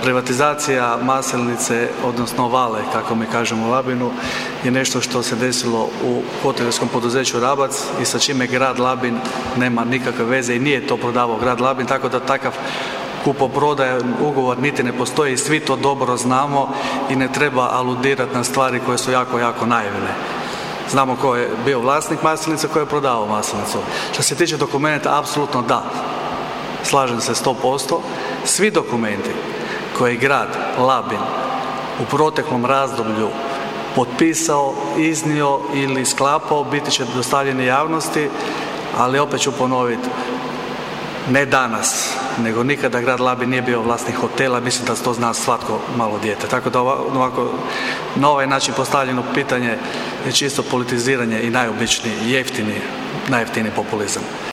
Privatizacija Maslenice, odnosno Vale, kako mi kažemo u Labinu, je nešto što se desilo u hotelskom poduzeću Rabac i sa čime grad Labin nema nikakve veze i nije to prodavao grad Labin, tako da takav kupoprodaja ugovor niti ne postoji i svi to dobro znamo i ne treba aludirati na stvari koje su jako, jako naivne. Znamo ko je bio vlasnik Maslenice, ko je prodavao Maslenicu. Što se tiče dokumenta, apsolutno da. Slažem se 100%. Svi dokumenti koje je grad Labin u proteklom razdoblju potpisao, iznio ili sklapao, biti će dostavljeni javnosti, ali opet ću ponoviti, ne danas, nego nikada grad Labin nije bio vlasnik hotela, mislim da to zna svatko malo dijete. Tako da ovako, na ovaj način postavljeno pitanje je čisto politiziranje i najobičniji, najjeftiniji populizam.